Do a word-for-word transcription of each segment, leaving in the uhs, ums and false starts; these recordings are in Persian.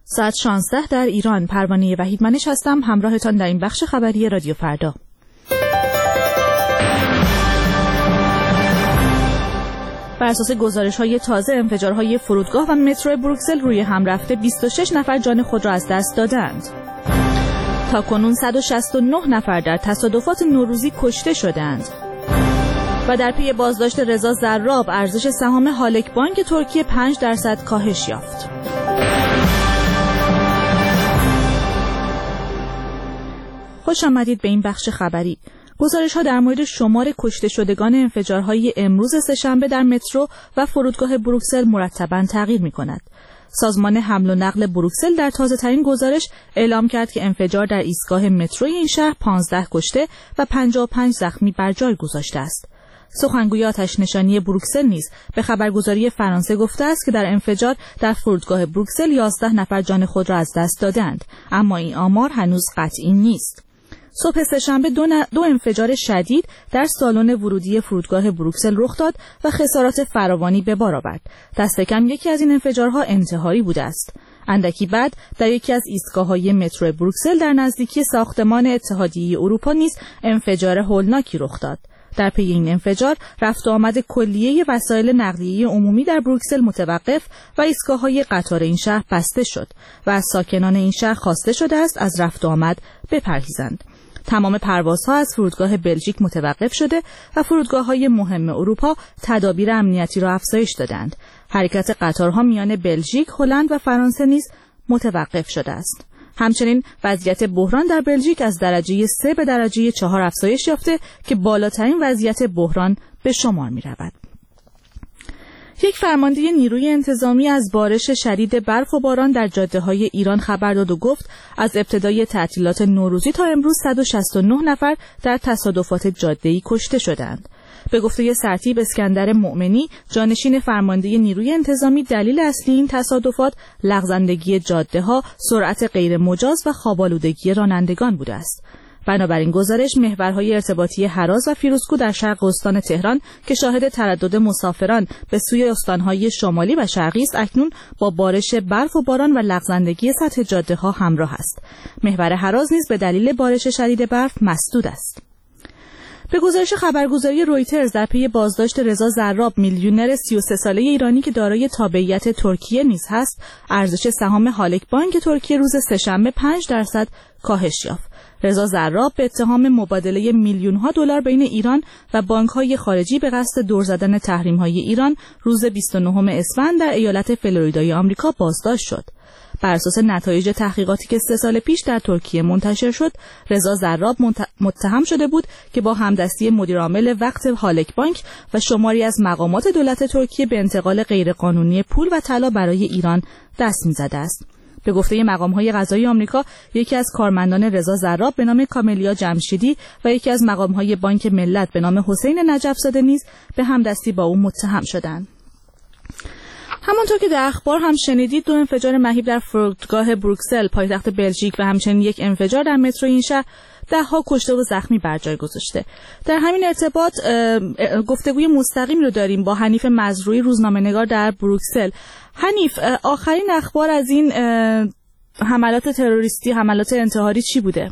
ساعت شانزده در ایران. پروانه وحیدمنش هستم، همراهتان در این بخش خبری رادیو فردا. بر اساس گزارش‌های تازه، انفجارهای فرودگاه و مترو بروکسل روی هم رفته بیست و شش نفر جان خود را از دست دادند. تاکنون صد و شصت و نه نفر در تصادفات نوروزی کشته شدند. و در پی بازداشت رضا زراب، ارزش سهام هالک بانک ترکیه پنج درصد کاهش یافت. خوش آمدید به این بخش خبری. گزارش‌ها در مورد شمار کشته شدگان انفجارهای امروز سه‌شنبه در مترو و فرودگاه بروکسل مرتباً تغییر می‌کند. سازمان حمل و نقل بروکسل در تازه‌ترین گزارش اعلام کرد که انفجار در ایستگاه متروی این شهر پانزده کشته و پنجاه و پنج زخمی بر جای گذاشته است. سخنگوی آتش نشانی بروکسل نیز به خبرگزاری فرانسه گفته است که در انفجار در فرودگاه بروکسل یازده نفر جان خود را از دست دادند، اما این آمار هنوز قطعی نیست. صبح سه‌شنبه دو, ن... دو انفجار شدید در سالن ورودی فرودگاه بروکسل رخ داد و خسارات فراوانی به بار آورد. دست کم یکی از این انفجارها انتحاری بوده است. اندکی بعد در یکی از ایستگاه‌های مترو بروکسل در نزدیکی ساختمان اتحادیه اروپا نیز انفجار هولناکی رخ داد. در پی این انفجار رفت و آمد کلیه وسایل نقلیه عمومی در بروکسل متوقف و ایستگاه‌های قطار این شهر بسته شد و از ساکنان این شهر خواسته شده است از رفت و آمد بپرهیزند. تمام پروازها از فرودگاه بلژیک متوقف شده و فرودگاه‌های مهم اروپا تدابیر امنیتی را افزایش دادند. حرکت قطارها میان بلژیک، هلند و فرانسه نیز متوقف شده است. همچنین وضعیت بحران در بلژیک از درجه سه به درجه چهار افزایش یافته که بالاترین وضعیت بحران به شمار می رود. یک فرمانده نیروی انتظامی از بارش شدید برف و باران در جاده‌های ایران خبر داد و گفت از ابتدای تعطیلات نوروزی تا امروز صد و شصت و نه نفر در تصادفات جاده‌ای کشته شدند. به گفته سرتیپ اسکندر مؤمنی، جانشین فرمانده نیروی انتظامی، دلیل اصلی این تصادفات لغزندگی جاده‌ها، سرعت غیر مجاز و خواب‌آلودگی رانندگان بوده است. بنابراین گزارش، محورهای ارتباطی هراز و فیروزکو در شرق استان تهران که شاهد تردد مسافران به سوی استانهای شمالی و شرقی است، اکنون با بارش برف و باران و لغزندگی سطح جاده‌ها همراه است. محور هراز نیز به دلیل بارش شدید برف مسدود است. به گزارش خبرگزاری رویترز، در پی بازداشت رضا زراب، میلیونر سی و سه ساله ایرانی که دارای تابعیت ترکیه نیز هست، ارزش سهام هالک بانک ترکیه روز سه‌شنبه پنج درصد کاهش یافت. رضا زراب به اتهام مبادله میلیون‌ها دلار بین ایران و بانک‌های خارجی به قصد دور زدن تحریم‌های ایران روز بیست و نهم اسفند در ایالت فلوریدای آمریکا بازداشت شد. بر اساس نتایج تحقیقاتی که سه سال پیش در ترکیه منتشر شد، رضا زراب متهم شده بود که با همدستی مدیرعامل وقت هالک بانک و شماری از مقامات دولت ترکیه به انتقال غیرقانونی پول و طلا برای ایران دست می‌زده است. به گفته مقام‌های قضایی آمریکا، یکی از کارمندان رضا زراب به نام کاملیا جمشیدی و یکی از مقام‌های بانک ملت به نام حسین نجف‌زاده نیز به همدستی با او متهم شدند. همانطور که در اخبار هم شنیدید، دو انفجار مهیب در فرودگاه بروکسل پایتخت بلژیک و همچنین یک انفجار در مترو این شهر ده‌ها کشته و زخمی بر جای گذاشته. در همین ارتباط گفتگوی مستقیم رو داریم با حنیف مزروعی، روزنامه‌نگار در بروکسل. حنیف، آخرین اخبار از این حملات تروریستی، حملات انتحاری چی بوده؟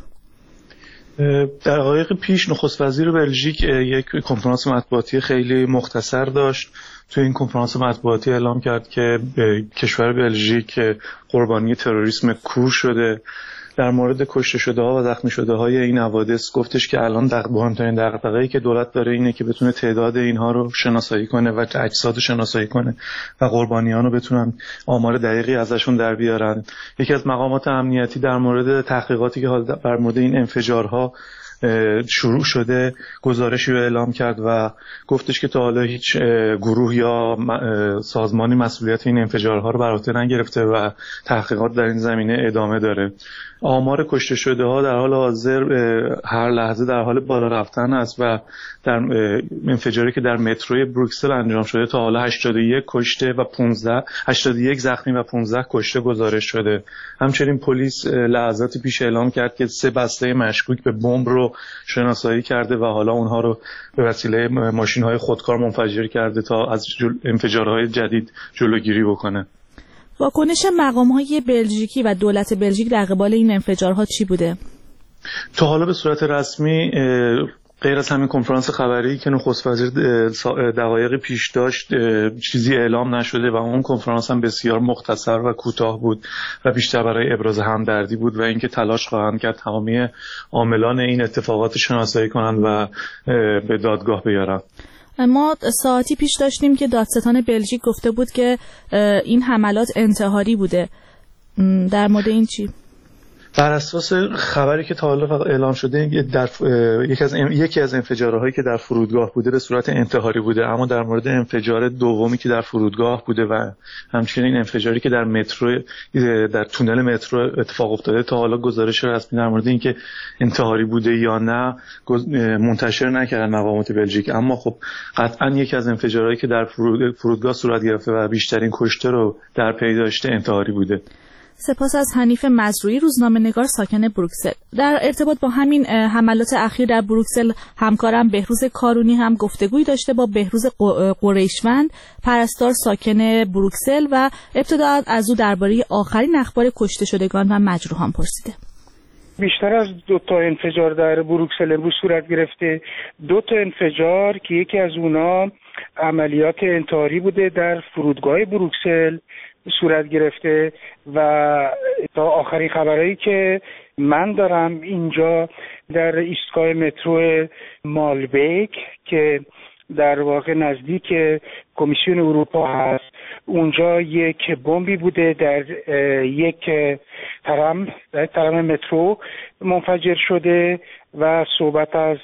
در دقایق پیش نخست وزیر بلژیک یک کنفرانس مطبوعاتی خیلی مختصر داشت. تو این کنفرانس مطبوعاتی اعلام کرد که کشور بلژیک قربانی تروریسم کور شده. در مورد کشته شده ها و زخمی شده های این حوادث گفتش که الان مهمترین دغدغه‌ای که دولت داره اینه که بتونه تعداد اینها رو شناسایی کنه و اجساد رو شناسایی کنه و قربانیان رو بتونن آمار دقیقی ازشون در بیارن. یکی از مقامات امنیتی در مورد تحقیقاتی که در مورد این انفجارها شروع شده گزارشی رو اعلام کرد و گفتش که تا حالا هیچ گروه یا سازمانی مسئولیت این انفجارها رو بر عهده نگرفته و تحقیقات در این زمینه ادامه داره. آمار کشته شده ها در حال حاضر هر لحظه در حال بالا رفتن است و در انفجاری که در متروی بروکسل انجام شده تا حالا هشتاد و یک کشته و پانزده هشتاد و یک زخمی و پانزده کشته گزارش شده. همچنین پلیس لحظاتی پیش اعلام کرد که سه بسته مشکوک به بمب رو شناسایی کرده و حالا اونها رو به وسیله ماشین‌های خودکار منفجر کرده تا از انفجارهای جدید جلوگیری بکنه. واکنش مقام‌های بلژیکی و دولت بلژیک در قبال این انفجارها چی بوده؟ تا حالا به صورت رسمی غیر از همین کنفرانس خبری که نخست وزیر دقایق پیش داشت چیزی اعلام نشده و اون کنفرانس هم بسیار مختصر و کوتاه بود و بیشتر برای ابراز همدردی بود و اینکه تلاش خواهند کرد تمامی عاملان این اتفاقات شناسایی کنند و به دادگاه بیارند. ما ساعتی پیش داشتیم که دادستان بلژیک گفته بود که این حملات انتحاری بوده. در مورد این چی؟ بر اساس خبری که تا حالا اعلام شده در یکی از یکی از انفجارهایی که در فرودگاه بوده به صورت انتحاری بوده، اما در مورد انفجار دومی که در فرودگاه بوده و همچنین انفجاری که در مترو در تونل مترو اتفاق افتاده تا حالا گزارش رسمی در مورد اینکه انتحاری بوده یا نه منتشر نکردن مقامات بلژیک. اما خب قطعا یکی از انفجارهایی که در فرودگاه صورت گرفته و بیشترین کشته رو در پی داشته انتحاری بوده. سپاس از حنیف مزروعی، روزنامه‌نگار ساکن بروکسل. در ارتباط با همین حملات اخیر در بروکسل همکارم بهروز کارونی هم گفتگویی داشته با بهروز قریشمند، پرستار ساکن بروکسل و ابتدا از او درباره آخرین اخبار کشته شدگان و مجروحان پرسیده. بیشتر از دو تا انفجار در بروکسل امروز صورت گرفته. دو تا انفجار که یکی از اونا عملیات انتحاری بوده در فرودگاه بروکسل صورت گرفته و تا آخرین خبرهایی که من دارم اینجا در ایستگاه مترو مالبیک که در واقع نزدیک کمیسیون اروپا هست، اونجا یک بمبی بوده در یک ترام در ترام مترو منفجر شده و صحبت از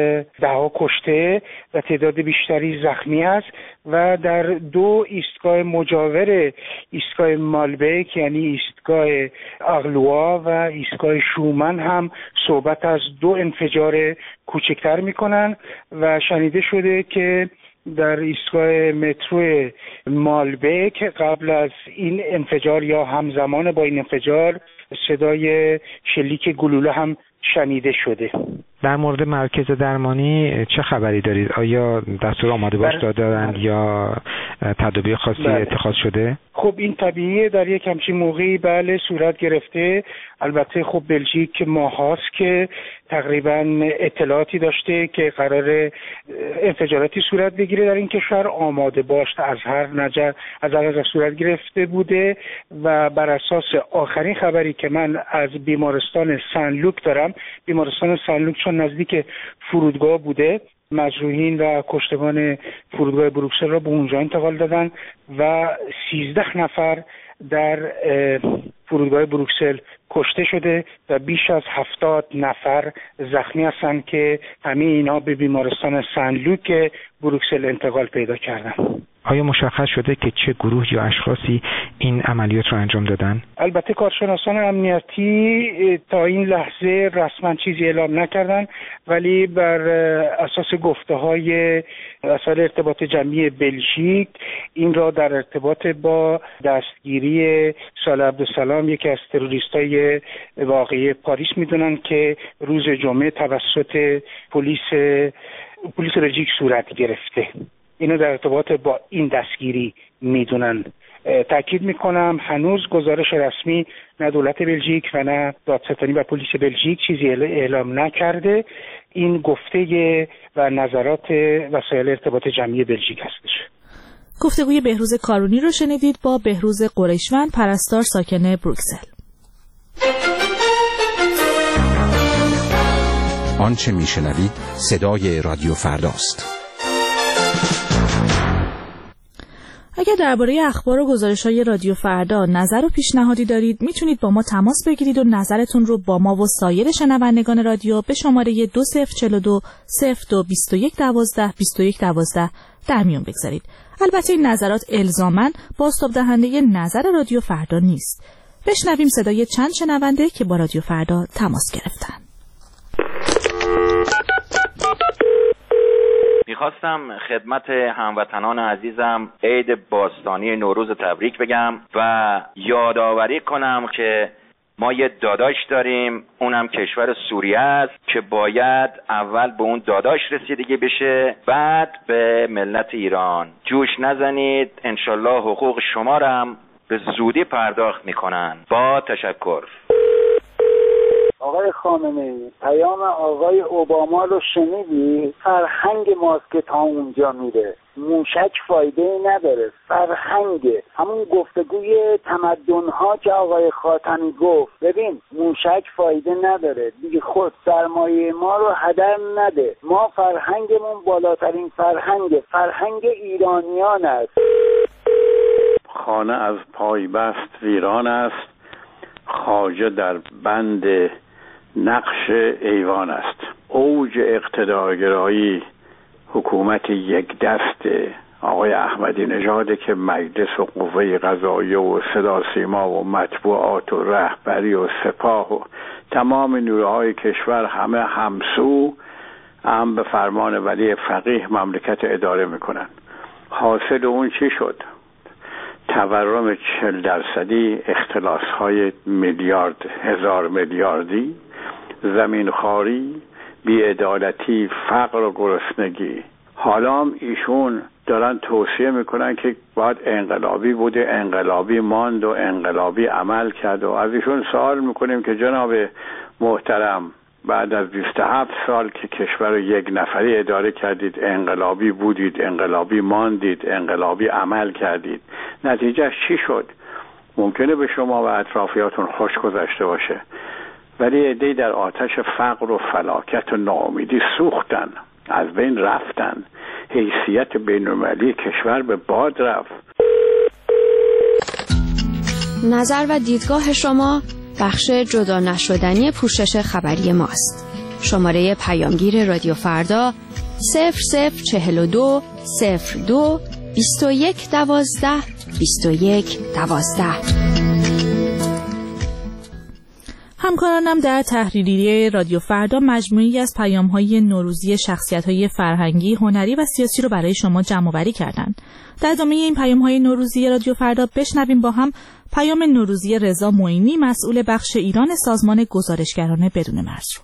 دهها کشته و تعداد بیشتری زخمی است و در دو ایستگاه مجاور ایستگاه مالبیک یعنی ایستگاه اغلوا و ایستگاه شومن هم صحبت از دو انفجار کوچکتر میکنن و شنیده شده که در ایستگاه مترو مالبیک قبل از این انفجار یا همزمان با این انفجار صدای شلیک گلوله هم شنیده شده. در مورد مرکز درمانی چه خبری دارید؟ آیا دستور آماده باش دادن یا تدابیر خاصی بله. اتخاذ شده؟ خب این طبیعیه، در یک همچین موقعی بله صورت گرفته. البته خب بلژیک ماهاست که تقریبا اطلاعاتی داشته که قرار انفجاراتی صورت بگیره در این کشور، آماده باش از هر نظر از هر نظر صورت گرفته بوده و بر اساس آخرین خبری که من از بیمارستان سن لوک دارم، بیمارستان سن لوک چون نزدیک فرودگاه بوده، مجروحین و کشتگان فرودگاه بروکسل را به اونجا انتقال دادن و سیزده نفر در فرودگاه بروکسل کشته شده و بیش از هفتاد نفر زخمی هستند که همه اینا به بیمارستان سن لوک بروکسل انتقال پیدا کردن. آیا مشخص شده که چه گروه یا اشخاصی این عملیات رو انجام دادن؟ البته کارشناسان امنیتی تا این لحظه رسما چیزی اعلام نکردن، ولی بر اساس گفته‌های وسایل ارتباط جمعی بلژیک این را در ارتباط با دستگیری صالح عبدالسلام یکی از تروریستای واقعی پاریس میدونن که روز جمعه توسط پلیس پلیس بلژیک صورت گرفته. اینو در ارتباط با این دستگیری میدونن. تاکید میکنم هنوز گزارش رسمی نه دولت بلژیک و نه دادستانی و پلیس بلژیک چیزی اعلام نکرده. این گفته و نظرات وسایل ارتباط جمعی بلژیک هستش. گفتگوی بهروز کارونی رو شنیدید با بهروز قریشمند، پرستار ساکن بروکسل. آنچه میشنوید صدای رادیو فرداست. اگر درباره اخبار و گزارش‌های رادیو فردا نظر و پیشنهادی دارید میتونید با ما تماس بگیرید و نظرتون رو با ما و سایر شنوندگان رادیو به شماره دو صفر چهار دو صفر دو بیست و یک دوازده بیست و یک دوازده در میون بگذارید. البته این نظرات الزاماً بازتاب دهنده نظر رادیو فردا نیست. بشنویم صدای چند شنونده که با رادیو فردا تماس گرفتن. میخواستم خدمت هموطنان عزیزم عید باستانی نوروز تبریک بگم و یادآوری کنم که ما یه داداش داریم، اونم کشور سوریه است که باید اول به اون داداش رسیدگی بشه بعد به ملت ایران. جوش نزنید، انشالله حقوق شما رو هم به زودی پرداخت میکنن. با تشکر. آقای خامنه‌ای، پیام آقای اوباما رو شنیدی؟ فرهنگ ماست که تا اونجا میره. موشک فایده ای نداره، فرهنگ همون گفتگوی تمدن‌ها که آقای خاتمی گفت. ببین موشک فایده نداره، دیگه خود سرمایه ما رو هدر نده. ما فرهنگمون بالاترین فرهنگ فرهنگ ایرانیان است. خانه از پای بست ویران است، خواجه در بند نقش ایوان است. اوج اقتدارگرایی حکومت یک دست آقای احمدی نژاد که مجلس و قوه قضاییه و صدا سیما و مطبوعات و رهبری و سپاه و تمام نیروهای کشور همه همسو هم به فرمان ولی فقیه مملکت اداره میکنن. حاصل اون چی شد؟ تورم چهل درصدی، اختلاس های میلیارد هزار میلیاردی، زمینخواری، بی‌عدالتی، فقر و گرسنگی. حالا ایشون دارن توصیه میکنن که باید انقلابی بوده، انقلابی ماند و انقلابی عمل کرد و از ایشون سوال میکنیم که جناب محترم بعد از بیست و هفت سال که کشور رو یک نفری اداره کردید، انقلابی بودید، انقلابی ماندید، انقلابی عمل کردید، نتیجهش چی شد؟ ممکنه به شما و اطرافیاتون خوش گذشته باشه، ولی عده‌ای در آتش فقر و فلاکت و ناامیدی سوختن، از بین رفتن، حیثیت بین‌المللی کشور به باد رفت. نظر و دیدگاه شما بخش جدا نشدنی پوشش خبری ماست. شماره پیامگیر رادیو فردا صفر صفر چهل و دو صفر دو بیست و یک دوازده بیست و یک دوازده. همکارانم در تحریریه رادیو فردا مجموعی از پیام‌های نوروزی شخصیت‌های فرهنگی، هنری و سیاسی رو برای شما جمع‌آوری کردند. در ادامه این پیام‌های نوروزی رادیو فردا بشنویم با هم پیام نوروزی رضا معینی، مسئول بخش ایران سازمان گزارشگران بدون مرز رو.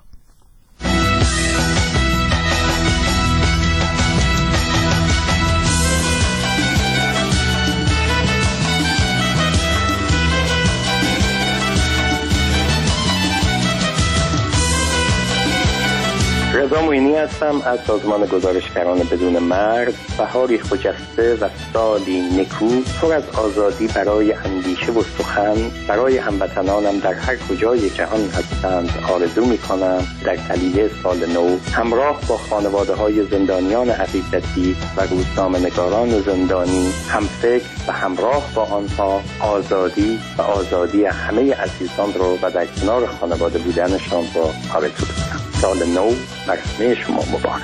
رضا معینی هستم از سازمان گزارشگران بدون مرز. بهاری خجسته و سالی نکو پر از آزادی برای اندیشه و سخن برای هموطنانم در هر کجای جهان هستند آرزو می‌کنم در تلیه سال نو همراه با خانواده‌های زندانیان عقیدتی و روزنامه‌نگاران زندانی همفکر و همراه با آنها آزادی و آزادی همه عزیزان رو و در کنار خانواده بودنشان رو آرزو می‌کنم. سال نو برای شما مبارک.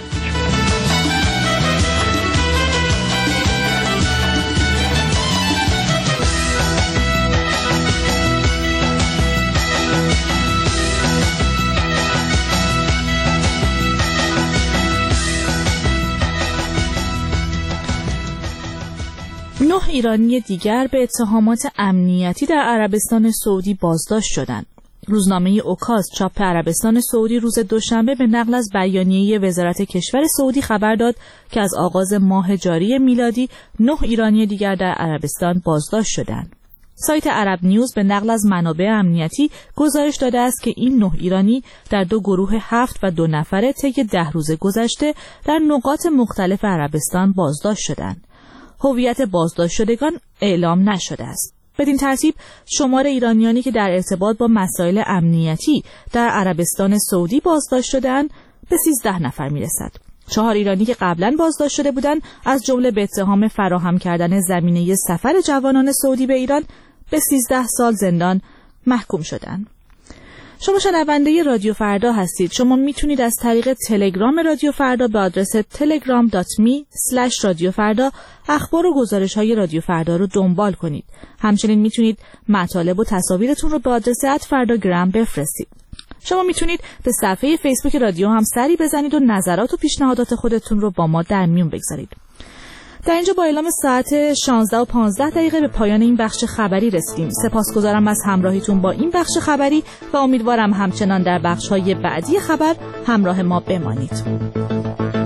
نه ایرانی دیگر به اتهامات امنیتی در عربستان سعودی بازداشت شدند. روزنامه اوکاز چاپ عربستان سعودی روز دوشنبه به نقل از بیانیه وزارت کشور سعودی خبر داد که از آغاز ماه جاری میلادی نه ایرانی دیگر در عربستان بازداشت شدند. سایت عرب نیوز به نقل از منابع امنیتی گزارش داده است که این نه ایرانی در دو گروه هفت و دو نفره طی ده روز گذشته در نقاط مختلف عربستان بازداشت شدند. هویت بازداشت شدگان اعلام نشده است. بدین ترتیب شمار ایرانیانی که در ارتباط با مسائل امنیتی در عربستان سعودی بازداشت شدند به سیزده نفر میرسد. چهار ایرانی که قبلا بازداشت شده بودند از جمله به اتهام فراهم کردن زمینه سفر جوانان سعودی به ایران به سیزده سال زندان محکوم شدند. شما شنونده رادیو فردا هستید. شما میتونید از طریق تلگرام رادیو فردا به آدرس تلگرام دات می اسلش رادیو فردا اخبار و گزارش های رادیو فردا رو دنبال کنید. همچنین میتونید مطالب و تصاویرتون رو به آدرس ات فرداگرام بفرستید. شما میتونید به صفحه فیسبوک رادیو هم سری بزنید و نظرات و پیشنهادات خودتون رو با ما در میون بگذارید. در اینجا با اعلام ساعت شانزده و پانزده دقیقه به پایان این بخش خبری رسیدیم. سپاسگزارم از همراهیتون با این بخش خبری و امیدوارم همچنان در بخش‌های بعدی خبر همراه ما بمانید.